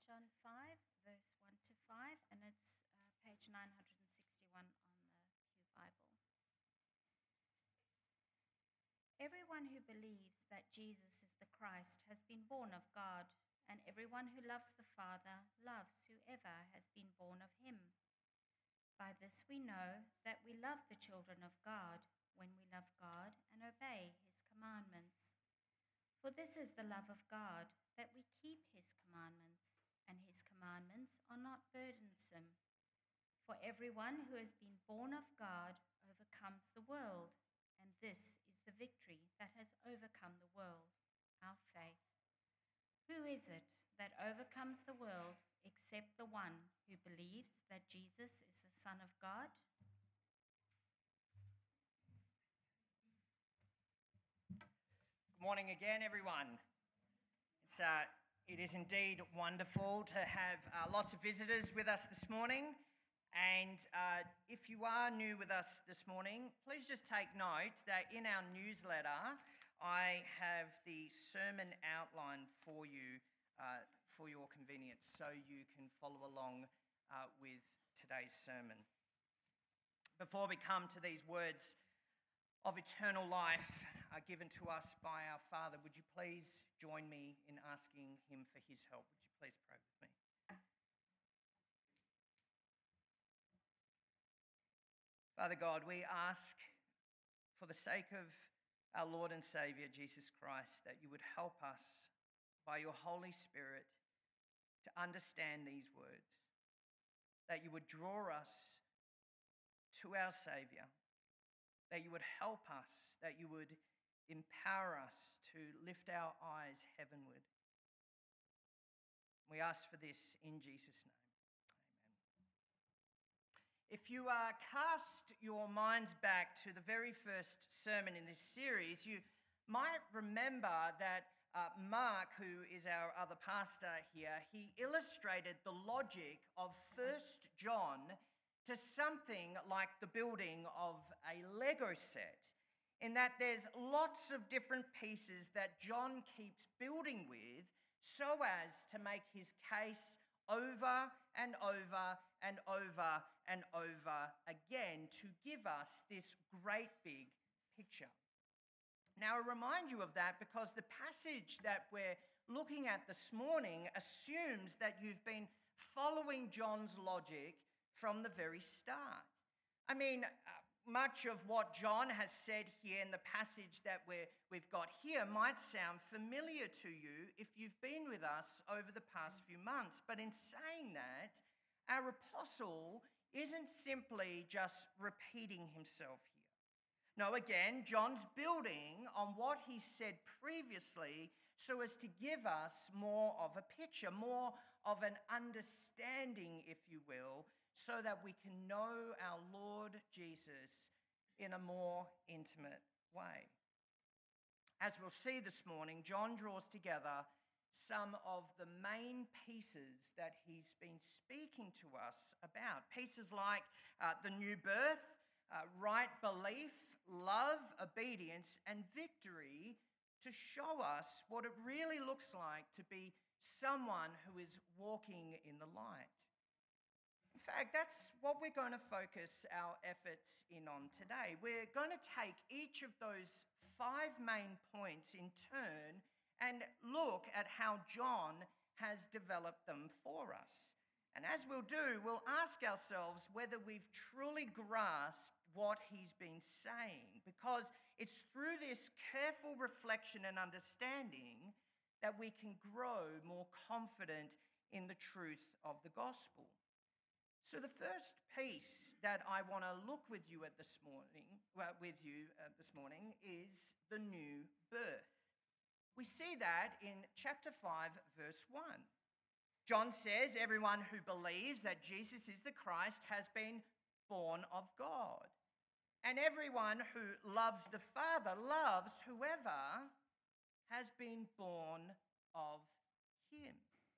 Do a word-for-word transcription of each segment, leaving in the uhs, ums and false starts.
John five, verse one to five, and it's uh, page nine hundred sixty-one on the Pew Bible. Everyone who believes that Jesus is the Christ has been born of God, and everyone who loves the Father loves whoever has been born of him. By this we know that we love the children of God, when we love God and obey his commandments. For this is the love of God, that we keep his commandments, and his commandments are not burdensome. For everyone who has been born of God overcomes the world, and this is the victory that has overcome the world, our faith. Who is it that overcomes the world except the one who believes that Jesus is the Son of God? Good morning again, everyone. It's, uh, it is indeed wonderful to have uh, lots of visitors with us this morning. And uh, if you are new with us this morning, please just take note that in our newsletter, I have the sermon outline for you uh, for your convenience, so you can follow along uh, with today's sermon. Before we come to these words of eternal life are given to us by our Father, would you please join me in asking him for his help? Would you please pray with me? Father God, we ask for the sake of our Lord and Saviour, Jesus Christ, that you would help us by your Holy Spirit to understand these words, that you would draw us to our Saviour, that you would help us, that you would empower us to lift our eyes heavenward. We ask for this in Jesus' name. Amen. If you uh, cast your minds back to the very first sermon in this series, you might remember that uh, Mark, who is our other pastor here, he illustrated the logic of First John to something like the building of a Lego set, in that there's lots of different pieces that John keeps building with so as to make his case over and over and over and over again to give us this great big picture. Now, I remind you of that because the passage that we're looking at this morning assumes that you've been following John's logic from the very start. I mean, uh, much of what John has said here in the passage that we're, we've got here might sound familiar to you if you've been with us over the past few months. But in saying that, our apostle isn't simply just repeating himself here. No, again, John's building on what he said previously so as to give us more of a picture, more of an understanding, if you will, so that we can know our Lord Jesus in a more intimate way. As we'll see this morning, John draws together some of the main pieces that he's been speaking to us about. Pieces like uh, the new birth, uh, right belief, love, obedience, and victory to show us what it really looks like to be someone who is walking in the light. In fact, that's what we're going to focus our efforts in on today. We're going to take each of those five main points in turn and look at how John has developed them for us. And as we'll do, we'll ask ourselves whether we've truly grasped what he's been saying, because it's through this careful reflection and understanding that we can grow more confident in the truth of the gospel. So the first piece that I want to look with you at this morning, well, with you uh, this morning, is the new birth. We see that in chapter five, verse one. John says, everyone who believes that Jesus is the Christ has been born of God. And everyone who loves the Father loves whoever has been born of him.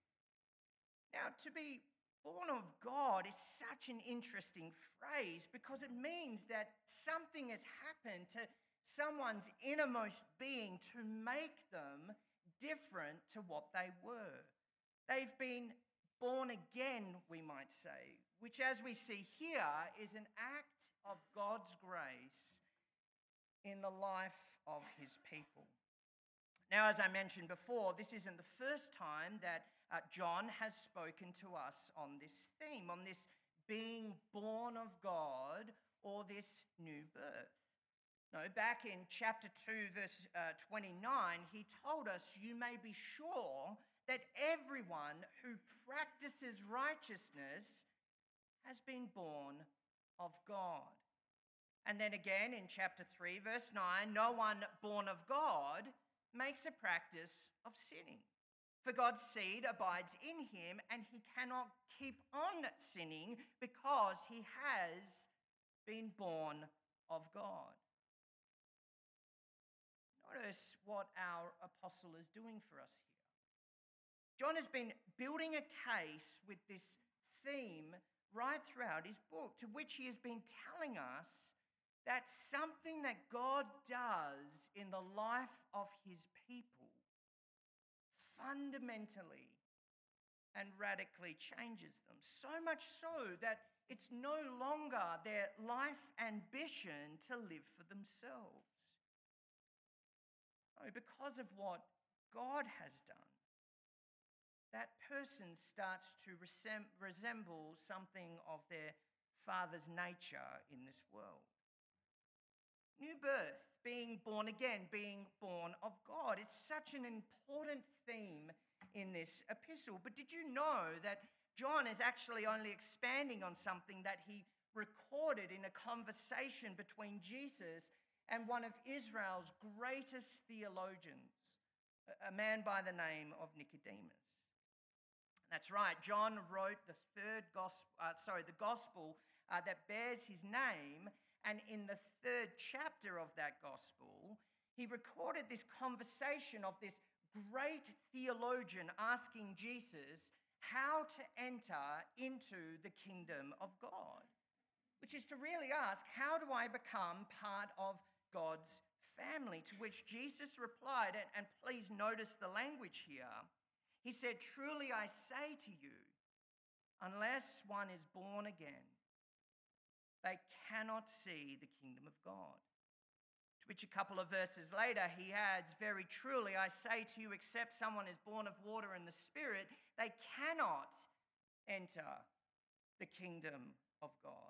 Now, to be born of God is such an interesting phrase because it means that something has happened to someone's innermost being to make them different to what they were. They've been born again, we might say, which, as we see here, is an act of God's grace in the life of his people. Now, as I mentioned before, this isn't the first time that uh, John has spoken to us on this theme, on this being born of God or this new birth. No, back in chapter two, verse uh, twenty-nine, he told us, "You may be sure that everyone who practices righteousness has been born of God." And then again in chapter three, verse nine, "No one born of God makes a practice of sinning. For God's seed abides in him, and he cannot keep on sinning because he has been born of God." Notice what our apostle is doing for us here. John has been building a case with this theme right throughout his book, to which he has been telling us that something that God does in the life of his people fundamentally and radically changes them. So much so that it's no longer their life ambition to live for themselves. No, because of what God has done, that person starts to resem- resemble something of their Father's nature in this world. New birth, being born again, being born of God. It's such an important theme in this epistle. But did you know that John is actually only expanding on something that he recorded in a conversation between Jesus and one of Israel's greatest theologians, a man by the name of Nicodemus? That's right, John wrote the third gospel, uh, sorry, the gospel uh, that bears his name. And in the third chapter of that gospel, he recorded this conversation of this great theologian asking Jesus how to enter into the kingdom of God, which is to really ask, how do I become part of God's family? To which Jesus replied, and, and please notice the language here. He said, "Truly I say to you, unless one is born again, they cannot see the kingdom of God." To which a couple of verses later he adds, "Very truly I say to you, except someone is born of water and the Spirit, they cannot enter the kingdom of God."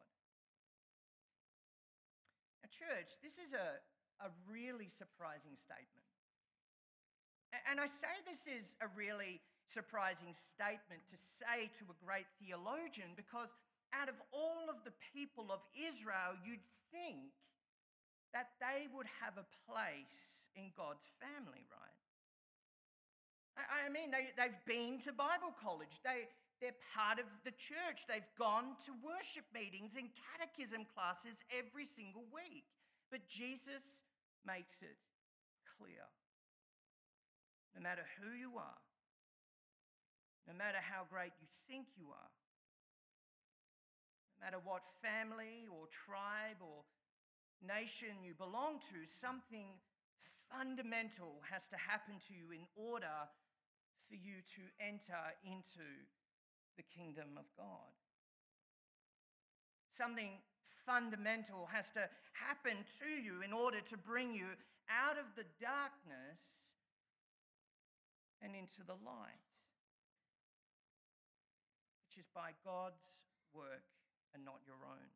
Now, church, this is a, a really surprising statement. And I say this is a really surprising statement to say to a great theologian, because out of all of the people of Israel, you'd think that they would have a place in God's family, right? I, I mean, they, they've been to Bible college. They, they're part of the church. They've gone to worship meetings and catechism classes every single week. But Jesus makes it clear. No matter who you are, no matter how great you think you are, no matter what family or tribe or nation you belong to, something fundamental has to happen to you in order for you to enter into the kingdom of God. Something fundamental has to happen to you in order to bring you out of the darkness and into the light, which is by God's work and not your own.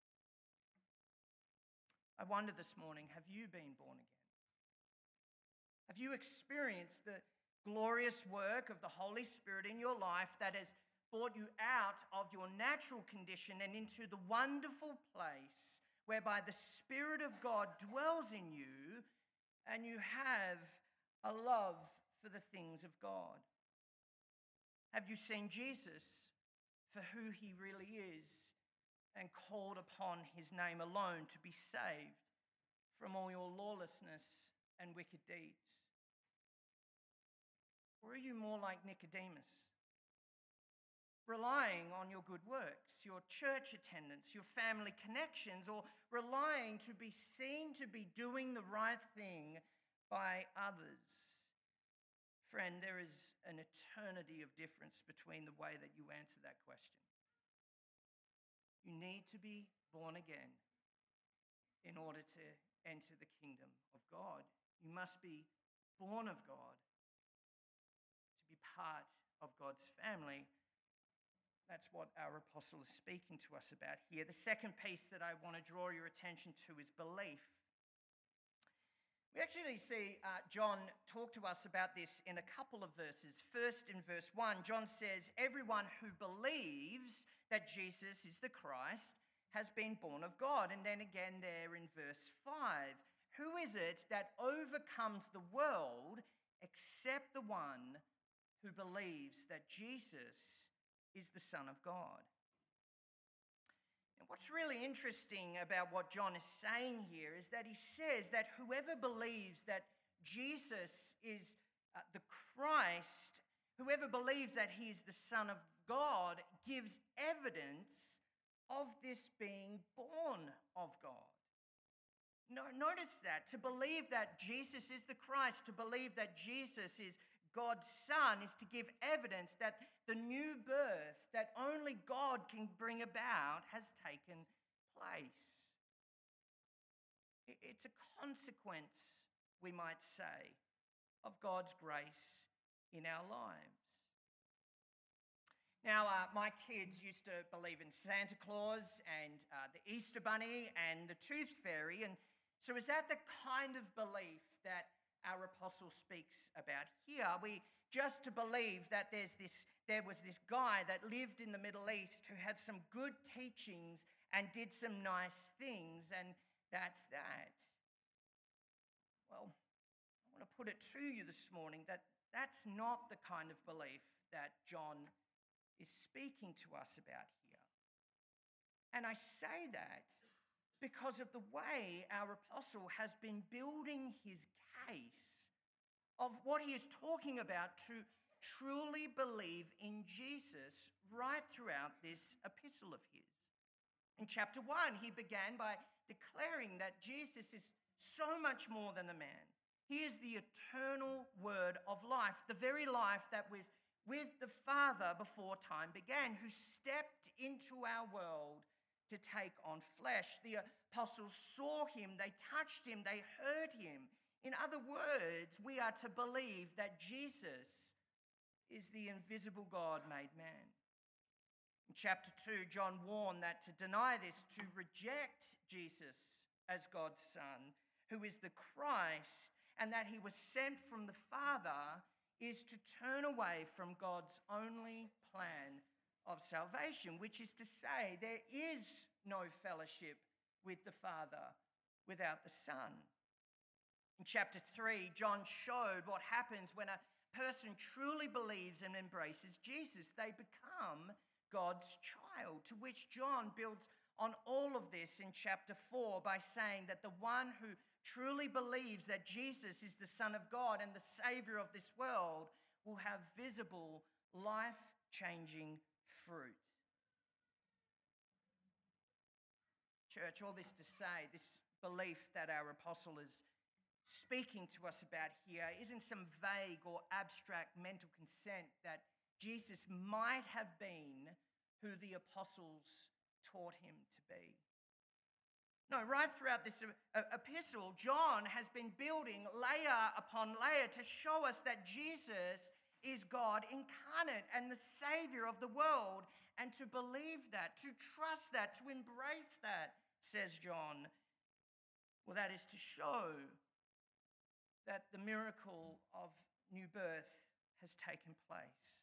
I wonder this morning, have you been born again? Have you experienced the glorious work of the Holy Spirit in your life that has brought you out of your natural condition and into the wonderful place whereby the Spirit of God dwells in you and you have a love for the things of God? Have you seen Jesus for who he really is and called upon his name alone to be saved from all your lawlessness and wicked deeds? Or are you more like Nicodemus, relying on your good works, your church attendance, your family connections, or relying to be seen to be doing the right thing by others Friend, there is an eternity of difference between the way that you answer that question. You need to be born again in order to enter the kingdom of God. You must be born of God to be part of God's family. That's what our apostle is speaking to us about here. The second piece that I want to draw your attention to is belief. We actually see uh, John talk to us about this in a couple of verses. First, in verse one, John says, "Everyone who believes that Jesus is the Christ has been born of God." And then again there in verse five, "Who is it that overcomes the world except the one who believes that Jesus is the Son of God?" And what's really interesting about what John is saying here is that he says that whoever believes that Jesus is uh, the Christ, whoever believes that he is the Son of God, gives evidence of this being born of God. No, notice that. To believe that Jesus is the Christ, to believe that Jesus is God's Son, is to give evidence that the new birth that only God can bring about has taken place. It's a consequence, we might say, of God's grace in our lives. Now, uh, my kids used to believe in Santa Claus and uh, the Easter Bunny and the Tooth Fairy, and so is that the kind of belief that our apostle speaks about here? Are we just to believe that there's this, there was this guy that lived in the Middle East who had some good teachings and did some nice things, and that's that? Well, I want to put it to you this morning that that's not the kind of belief that John is speaking to us about here. And I say that because of the way our apostle has been building his case of what he is talking about to truly believe in Jesus right throughout this epistle of his. In chapter one, he began by declaring that Jesus is so much more than a man. He is the eternal word of life, the very life that was with the Father before time began, who stepped into our world to take on flesh. The apostles saw him, they touched him, they heard him. In other words, we are to believe that Jesus is the invisible God made man. In chapter two, John warned that to deny this, to reject Jesus as God's Son, who is the Christ, and that he was sent from the Father, is to turn away from God's only plan of salvation, which is to say there is no fellowship with the Father without the Son. In chapter three, John showed what happens when a person truly believes and embraces Jesus. They become God's child, to which John builds on all of this in chapter four by saying that the one who truly believes that Jesus is the Son of God and the Savior of this world will have visible, life-changing fruit. Church, all this to say, this belief that our apostle is speaking to us about here isn't some vague or abstract mental consent that Jesus might have been who the apostles taught him to be. No, right throughout this epistle, John has been building layer upon layer to show us that Jesus is God incarnate and the Savior of the world, and to believe that, to trust that, to embrace that, says John, well, that is to show that the miracle of new birth has taken place.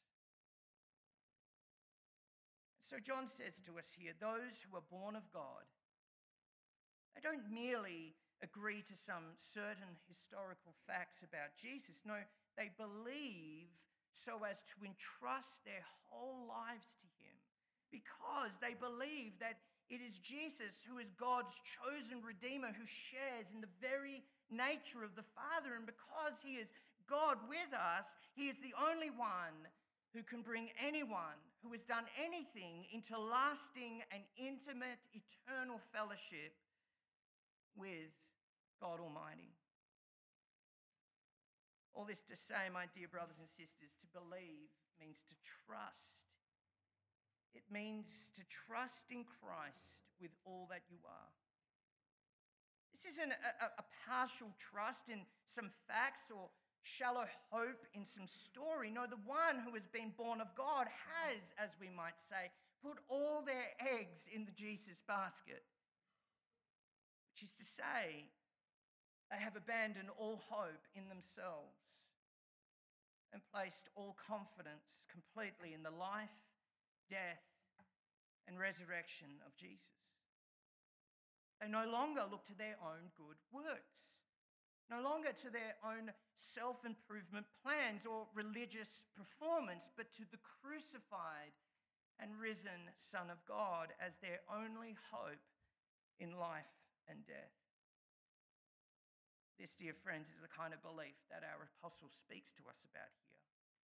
So John says to us here, those who are born of God, they don't merely agree to some certain historical facts about Jesus. No, they believe so as to entrust their whole lives to him, because they believe that it is Jesus who is God's chosen Redeemer, who shares in the very nature of the Father. And because he is God with us, he is the only one who can bring anyone who has done anything into lasting and intimate eternal fellowship with God Almighty. All this to say, my dear brothers and sisters, to believe means to trust. It means to trust in Christ with all that you are. This isn't a, a, a partial trust in some facts or shallow hope in some story. No, the one who has been born of God has, as we might say, put all their eggs in the Jesus basket, which is to say, they have abandoned all hope in themselves and placed all confidence completely in the life, death, and resurrection of Jesus. They no longer look to their own good works, no longer to their own self-improvement plans or religious performance, but to the crucified and risen Son of God as their only hope in life and death. This, dear friends, is the kind of belief that our apostle speaks to us about here.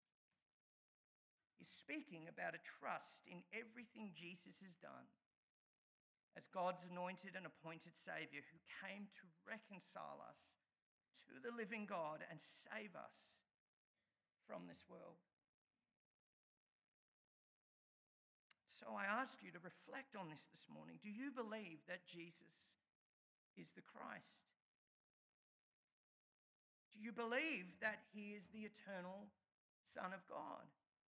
He's speaking about a trust in everything Jesus has done as God's anointed and appointed Saviour who came to reconcile us to the living God and save us from this world. So I ask you to reflect on this this morning. Do you believe that Jesus is the Christ? Do you believe that he is the eternal Son of God?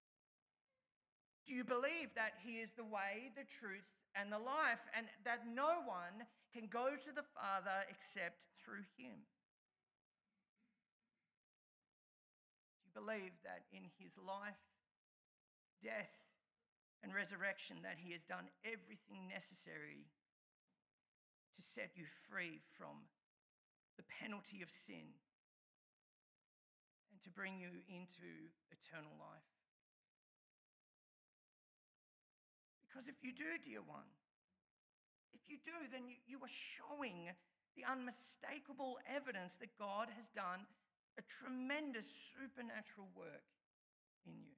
Do you believe that he is the way, the truth, and the life, and that no one can go to the Father except through him? Do you believe that in his life, death, and resurrection that he has done everything necessary to set you free from the penalty of sin and to bring you into eternal life? Because if you do, dear one, if you do, then you, you are showing the unmistakable evidence that God has done a tremendous supernatural work in you.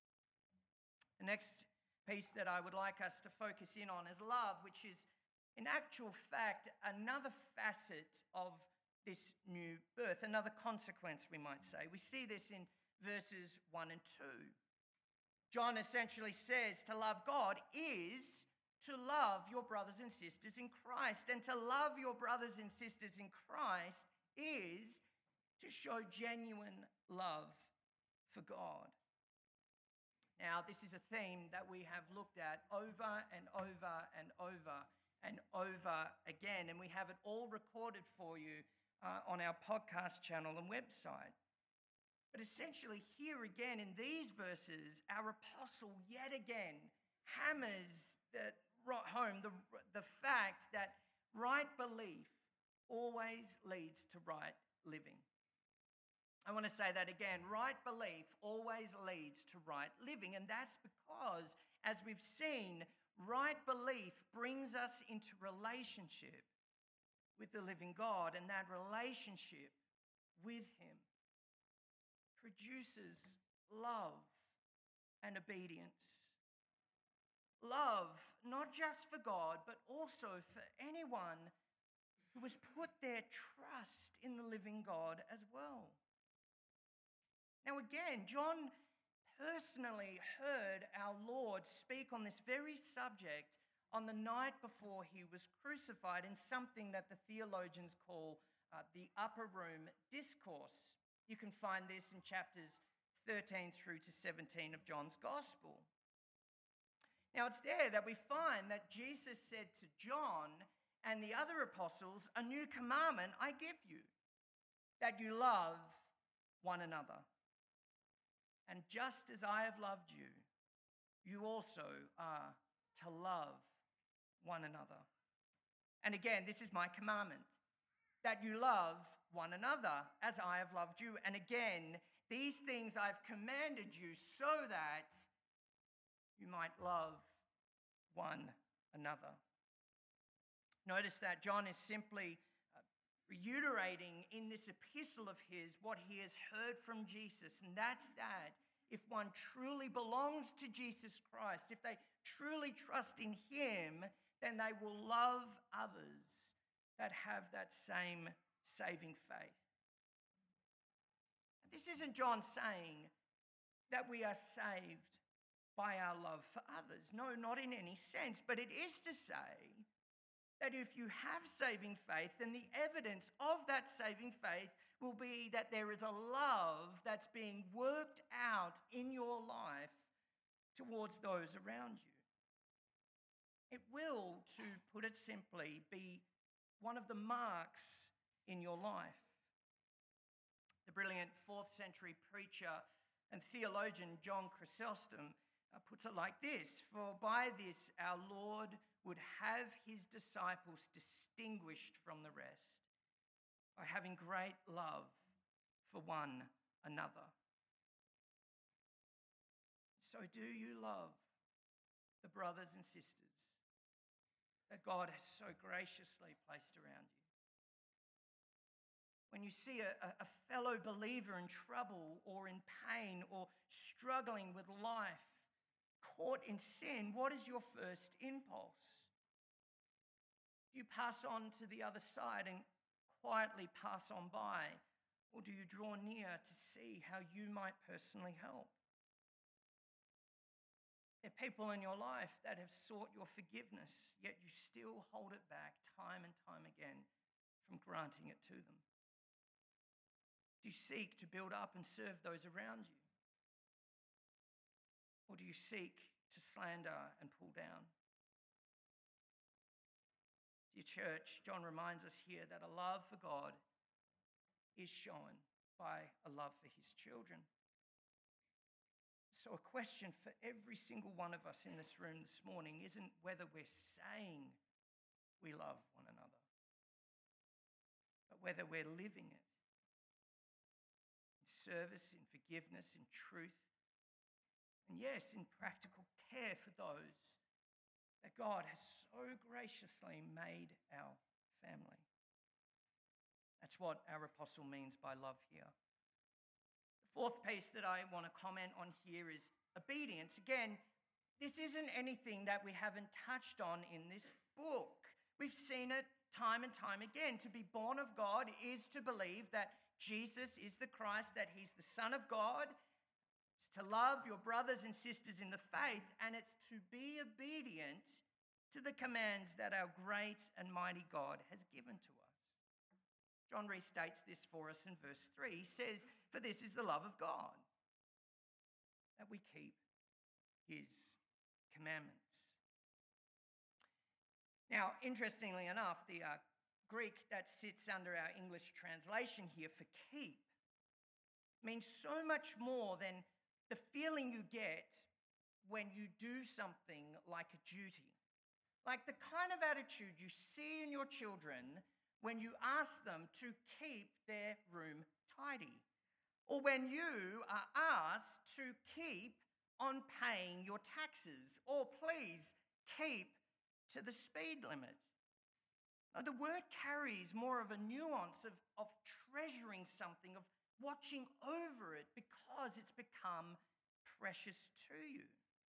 The next piece that I would like us to focus in on is love, which is in actual fact another facet of this new birth, another consequence, we might say. We see this in verses one and two. John essentially says to love God is to love your brothers and sisters in Christ. And to love your brothers and sisters in Christ is to show genuine love for God. Now, this is a theme that we have looked at over and over and over and over again, and we have it all recorded for you uh, on our podcast channel and website. But essentially, here again in these verses, our apostle yet again hammers the, home the, the fact that right belief always leads to right living. I want to say that again. Right belief always leads to right living. And that's because, as we've seen, right belief brings us into relationship with the living God. And that relationship with him produces love and obedience. Love, not just for God, but also for anyone who has put their trust in the living God as well. Now again, John personally heard our Lord speak on this very subject on the night before he was crucified in something that the theologians call uh, the upper room discourse. You can find this in chapters thirteen through to seventeen of John's Gospel. Now it's there that we find that Jesus said to John and the other apostles, "A new commandment I give you, that you love one another. And just as I have loved you, you also are to love one another. And again, this is my commandment, that you love one another as I have loved you. And again, these things I've commanded you so that you might love one another." Notice that John is simply reiterating in this epistle of his what he has heard from Jesus, and that's that if one truly belongs to Jesus Christ, if they truly trust in him, then they will love others that have that same saving faith. This isn't John saying that we are saved by our love for others. No, not in any sense. But it is to say that if you have saving faith, then the evidence of that saving faith will be that there is a love that's being worked out in your life towards those around you. It will, to put it simply, be one of the marks in your life. The brilliant fourth century preacher and theologian John Chrysostom uh, puts it like this: "For by this our Lord would have his disciples distinguished from the rest, by having great love for one another." So do you love the brothers and sisters that God has so graciously placed around you? When you see a, a fellow believer in trouble or in pain or struggling with life, caught in sin, what is your first impulse? Do you pass on to the other side and quietly pass on by, or do you draw near to see how you might personally help? There are people in your life that have sought your forgiveness, yet you still hold it back time and time again from granting it to them. Do you seek to build up and serve those around you? Or do you seek to slander and pull down? Dear church, John reminds us here that a love for God is shown by a love for his children. So a question for every single one of us in this room this morning isn't whether we're saying we love one another, but whether we're living it. Service, in forgiveness, in truth, and yes, in practical care for those that God has so graciously made our family. That's what our apostle means by love here. The fourth piece that I want to comment on here is obedience. Again, this isn't anything that we haven't touched on in this book. We've seen it time and time again. To be born of God is to believe that Jesus is the Christ, that he's the Son of God. It's to love your brothers and sisters in the faith, and it's to be obedient to the commands that our great and mighty God has given to us. John restates this for us in verse three. He says, "For this is the love of God, that we keep his commandments." Now, interestingly enough, the uh, Greek that sits under our English translation here for keep means so much more than the feeling you get when you do something like a duty. Like the kind of attitude you see in your children when you ask them to keep their room tidy, or when you are asked to keep on paying your taxes, or please keep to the speed limit. Now, the word carries more of a nuance of, of treasuring something, of watching over it because it's become precious to you.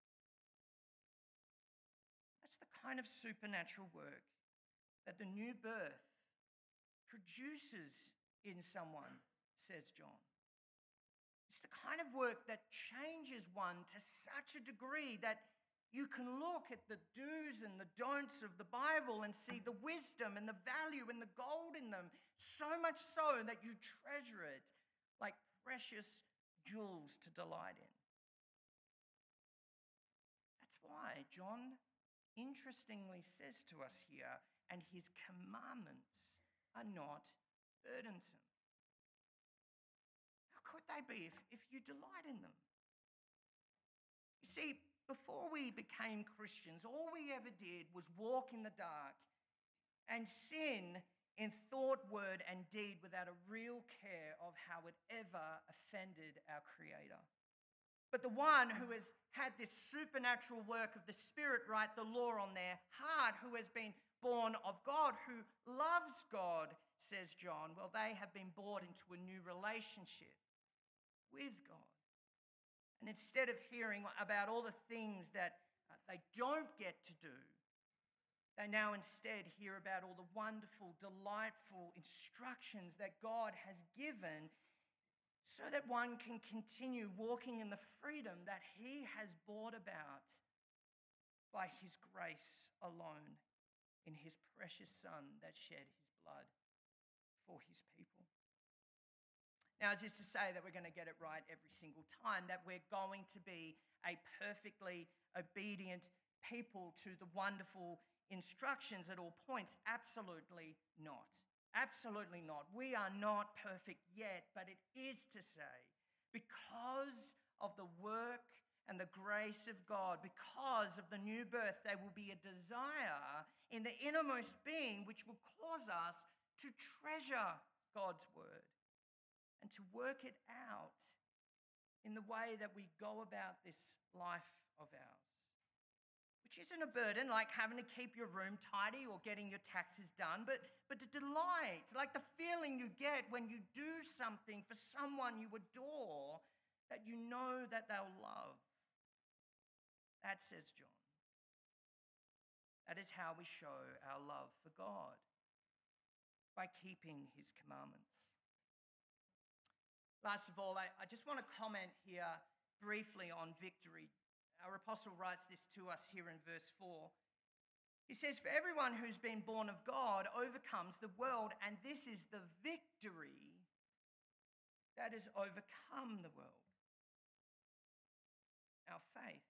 That's the kind of supernatural work that the new birth produces in someone, says John. It's the kind of work that changes one to such a degree that you can look at the do's and the don'ts of the Bible and see the wisdom and the value and the gold in them, so much so that you treasure it like precious jewels to delight in. That's why John interestingly says to us here, "And his commandments are not burdensome." How could they be if, if you delight in them? You see, before we became Christians, all we ever did was walk in the dark and sin in thought, word, and deed without a real care of how it ever offended our Creator. But the one who has had this supernatural work of the Spirit write the law on their heart, who has been born of God, who loves God, says John, well, they have been brought into a new relationship with God. And instead of hearing about all the things that uh, they don't get to do, they now instead hear about all the wonderful, delightful instructions that God has given so that one can continue walking in the freedom that he has brought about by his grace alone in his precious Son that shed his blood for his people. Now, is this to say that we're going to get it right every single time, that we're going to be a perfectly obedient people to the wonderful instructions at all points? Absolutely not. Absolutely not. We are not perfect yet, but it is to say, because of the work and the grace of God, because of the new birth, there will be a desire in the innermost being which will cause us to treasure God's word and to work it out in the way that we go about this life of ours. Which isn't a burden like having to keep your room tidy or getting your taxes done, but, but a delight, like the feeling you get when you do something for someone you adore that you know that they'll love. That, says John, that is how we show our love for God, by keeping his commandments. Last of all, I, I just want to comment here briefly on victory. Our apostle writes this to us here in verse four. He says, "For everyone who's been born of God overcomes the world, and this is the victory that has overcome the world, our faith."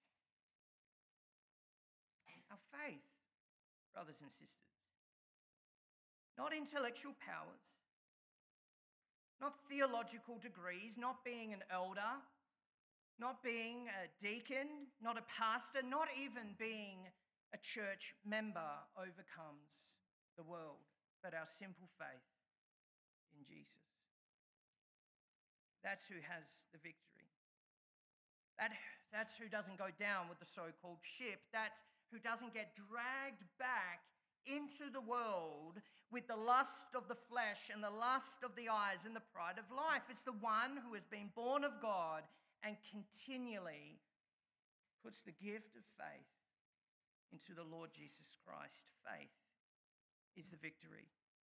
Our faith, brothers and sisters. Not intellectual powers, not theological degrees, not being an elder, not being a deacon, not a pastor, not even being a church member overcomes the world, but our simple faith in Jesus. That's who has the victory. That, that's who doesn't go down with the so-called ship. That's who doesn't get dragged back into the world with the lust of the flesh and the lust of the eyes and the pride of life. It's the one who has been born of God and continually puts the gift of faith into the Lord Jesus Christ. Faith is the victory.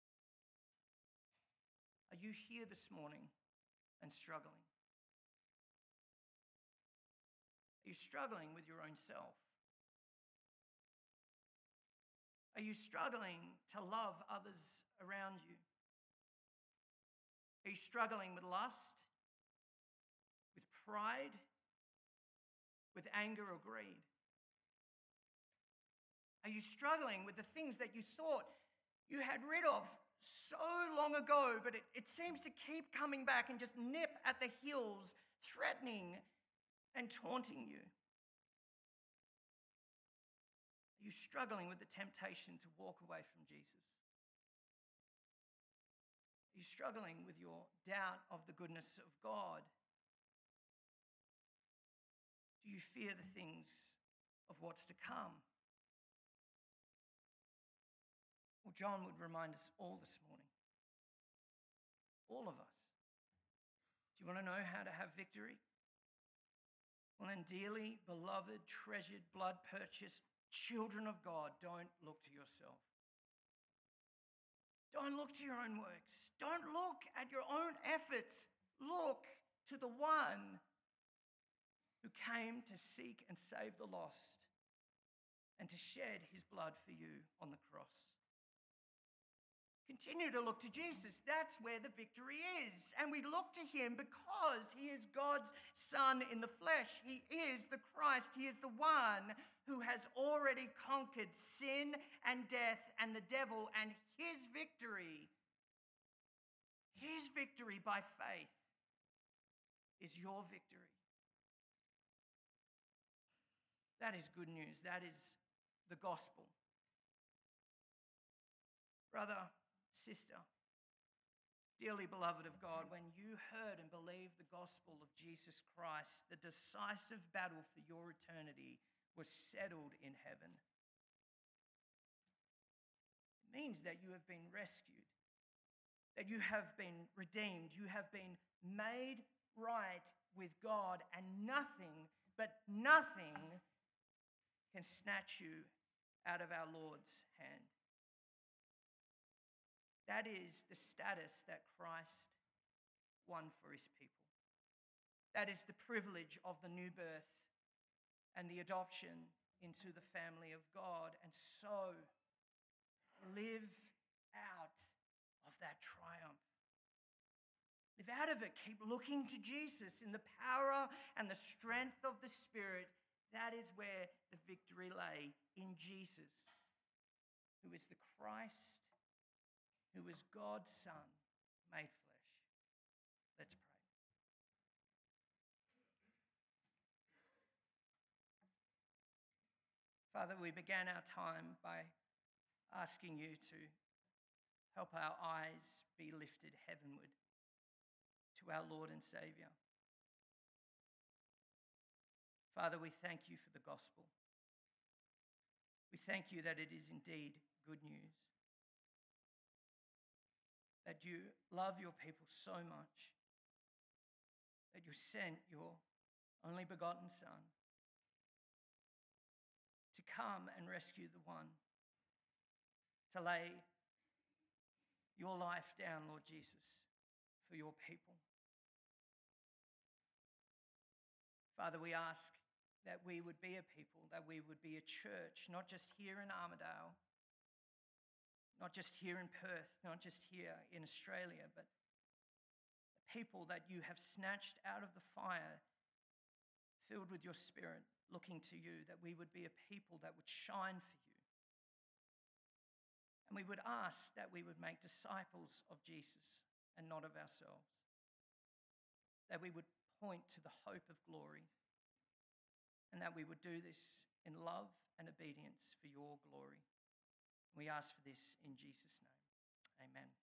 Are you here this morning and struggling? Are you struggling with your own self? Are you struggling to love others around you? Are you struggling with lust, with pride, with anger or greed? Are you struggling with the things that you thought you had rid of so long ago, but it, it seems to keep coming back and just nip at the heels, threatening and taunting you? Are you struggling with the temptation to walk away from Jesus? Are you struggling with your doubt of the goodness of God? Do you fear the things of what's to come? Well, John would remind us all this morning, all of us. Do you want to know how to have victory? Well, then, dearly beloved, treasured, blood-purchased children of God, don't look to yourself. Don't look to your own works. Don't look at your own efforts. Look to the one who came to seek and save the lost and to shed his blood for you on the cross. Continue to look to Jesus. That's where the victory is. And we look to him because he is God's Son in the flesh. He is the Christ. He is the one who has already conquered sin and death and the devil, and his victory, his victory by faith is your victory. That is good news. That is the gospel. Brother, sister, dearly beloved of God, when you heard and believed the gospel of Jesus Christ, the decisive battle for your eternity was settled in heaven. It means that you have been rescued, that you have been redeemed, you have been made right with God, and nothing, but nothing, can snatch you out of our Lord's hand. That is the status that Christ won for his people. That is the privilege of the new birth and the adoption into the family of God. And so live out of that triumph. Live out of it. Keep looking to Jesus in the power and the strength of the Spirit. That is where the victory lay, in Jesus, who is the Christ, who is God's Son, made flesh. Let's pray. Father, we began our time by asking you to help our eyes be lifted heavenward to our Lord and Saviour. Father, we thank you for the gospel. We thank you that it is indeed good news, that you love your people so much, that you sent your only begotten Son to come and rescue the one, to lay your life down, Lord Jesus, for your people. Father, we ask that we would be a people, that we would be a church, not just here in Armidale, not just here in Perth, not just here in Australia, but a people that you have snatched out of the fire, filled with your Spirit, looking to you, that we would be a people that would shine for you. And we would ask that we would make disciples of Jesus and not of ourselves, that we would point to the hope of glory, and that we would do this in love and obedience for your glory. We ask for this in Jesus' name. Amen.